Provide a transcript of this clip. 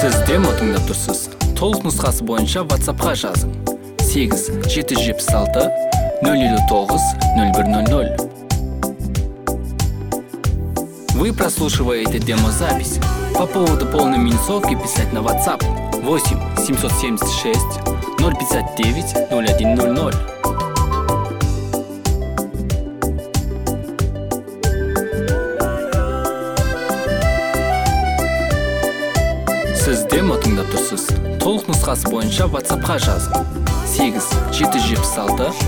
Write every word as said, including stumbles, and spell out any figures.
Сіз демо тыңдап тұрсыз. Толық нұсқасы бойынша WhatsApp-ға жазың. сегіз жеті жүз жетпіс алты нөл елу тоғыз нөл бір нөл нөл. Вы прослушиваете демозапись. По поводу полной минусовки писать на WhatsApp восемь семьсот семьдесят шесть ноль пятьдесят девять ноль один ноль ноль. Сіз демо тыңдап тұрсыз. Толық нұсқасы бойынша WhatsApp-ға жазың. сегіз жеті жүз жетпіс алты